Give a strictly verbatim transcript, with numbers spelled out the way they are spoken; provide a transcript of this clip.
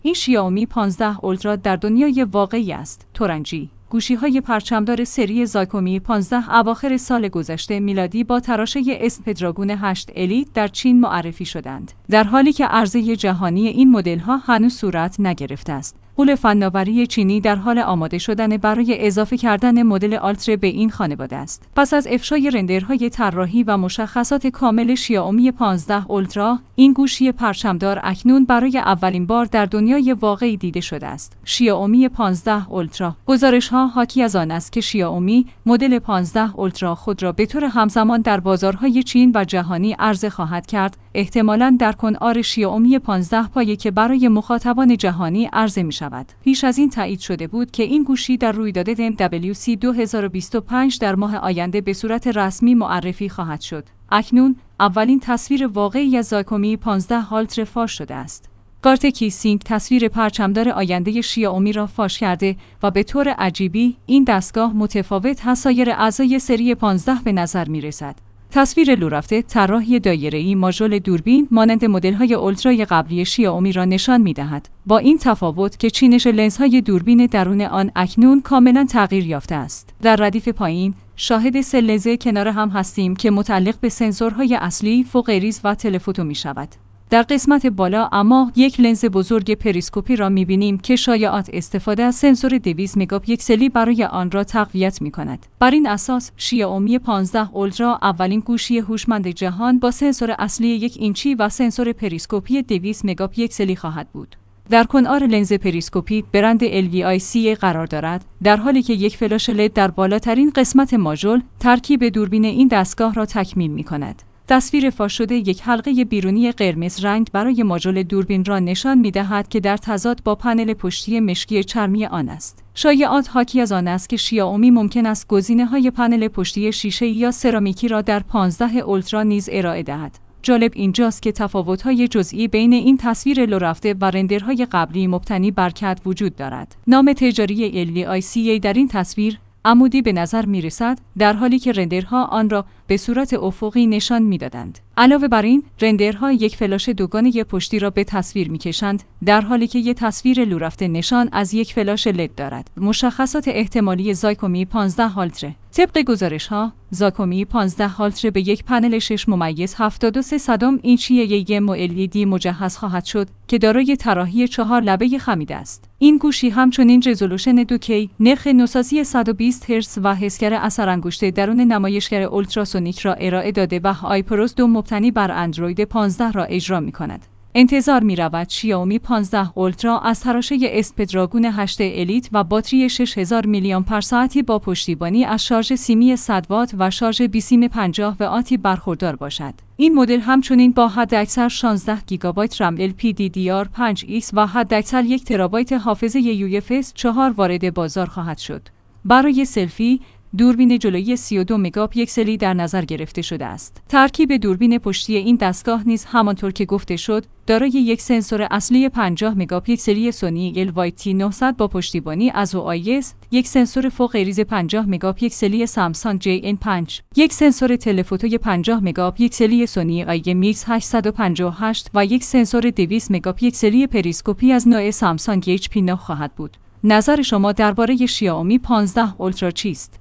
این شیائومی پانزده اولترا در دنیای واقعی است. تورنجی گوشی‌های پرچمدار سری زایکومی پانزده اواخر سال گذشته میلادی با تراشه اسنپدراگون هشت الیت در چین معرفی شدند، در حالی که عرضه جهانی این مدل‌ها هنوز صورت نگرفته است. غول فناوری چینی در حال آماده شدن برای اضافه کردن مدل آلترا به این خانواده است. پس از افشای رندرهای طراحی و مشخصات کامل شیائومی پانزده اولترا، این گوشی پرچمدار اکنون برای اولین بار در دنیای واقعی دیده شده است. شیائومی پانزده اولترا. گزارش‌ها حاکی از آن است که شیائومی مدل پانزده اولترا خود را به طور همزمان در بازارهای چین و جهانی عرضه خواهد کرد، احتمالاً در کنار شیائومی پانزده پایه که برای مخاطبان جهانی عرضه می شود. پیش از این تایید شده بود که این گوشی در رویداد دبلیو سی دو هزار و بیست و پنج در ماه آینده به صورت رسمی معرفی خواهد شد. اکنون اولین تصویر واقعی از زایکومی پانزده اولترا فاش شده است. گارت کیسینگ تصویر پرچمدار آینده شیائومی را فاش کرده و به طور عجیبی این دستگاه متفاوت از سایر اعضای سری پانزده به نظر می رسد. تصویر لورفته طراحی دایره‌ای ماژول دوربین مانند مدل‌های اولترای قبلی شیائومی را نشان می‌دهد، با این تفاوت که چینش لنزهای دوربین درون آن اکنون کاملاً تغییر یافته است. در ردیف پایین شاهد سه لنز کنار هم هستیم که متعلق به سنسورهای اصلی، فوق‌ریز و تلفوتو می‌شود. در قسمت بالا اما یک لنز بزرگ پریسکوپی را می‌بینیم که شایعات استفاده از سنسور دویست مگاپیکسلی برای آن را تقویت می‌کند. بر این اساس شیائومی پانزده اولترا اولین گوشی هوشمند جهان با سنسور اصلی یک اینچی و سنسور پریسکوپی دویست مگاپیکسلی خواهد بود. در کنار لنز پریسکوپی برند ال وی آی سی قرار دارد، در حالی که یک فلاش لید در بالاترین قسمت ماژول ترکیب دوربین این دستگاه را تکمیل می‌کند. تصویر فاش شده یک حلقه بیرونی قرمز رنگ برای ماژول دوربین را نشان می‌دهد که در تضاد با پنل پشتی مشکی چرمی آن است. شایعات حاکی از آن است که شیائومی ممکن است گزینه‌های پنل پشتی شیشه‌ای یا سرامیکی را در پانزده اولترا نیز ارائه دهد. جالب اینجاست که تفاوت‌های جزئی بین این تصویر لورفته و رندرهای قبلی مبتنی بر کد وجود دارد. نام تجاری ال وی آی سی در این تصویر عمودی به نظر می رسد، در حالی که رندرها آن را به صورت افقی نشان می دادند. علاوه بر این، رندرها یک فلاش دوگانه پشتی را به تصویر می کشند، در حالی که یک تصویر لورفته نشان از یک فلاش لید دارد. مشخصات احتمالی زایکومی پانزده اولترا. طبق گزارش‌ها، زایکومی پانزده اولترا به یک پنل شش ممیز هفتاد و سه صدم اینچی یم ال ای دی مجهز خواهد شد که دارای طراحی چهار لبه خمیده است. این گوشی همچنین رزولوشن دو کی، نرخ نوسازی صد و بیست هرتز و حسگر اثر انگشت درون نمایشگر اولتراسونیک را ارائه داده و آیپروز دو مبتنی بر اندروید پانزده را اجرا می‌کند. انتظار می‌رود شیائومی پانزده اولترا از تراشه اسنپدراگون هشت الیت و باتری شش هزار میلی آمپر ساعتی با پشتیبانی از شارژ سیمی صد وات و شارژ بیسیم پنجاه واتتی برخوردار باشد. این مدل همچنین با حداکثر شانزده گیگابایت رم ال پی دی دی آر پنج ایکس و حداکثر یک ترابایت حافظه یو اف اس چهار وارد بازار خواهد شد. برای سلفی دوربین جلویی سی و دو مگاپیکسلی در نظر گرفته شده است. ترکیب دوربین پشتی این دستگاه نیز همانطور که گفته شد، دارای یک سنسور اصلی پنجاه مگاپیکسلی سونی ال وای تی نهصد با پشتیبانی از او آی اس، یک سنسور فوق ریز پنجاه مگاپیکسلی سامسونگ جی ان پنج، یک سنسور تلفوتوی پنجاه مگاپیکسلی سونی آی ام ایکس هشتصد و پنجاه و هشت و یک سنسور دویست مگاپیکسلی پریسکوپی از نوع سامسونگ اچ پی نه خواهد بود. نظر شما درباره شیائومی پانزده اولترا چیست؟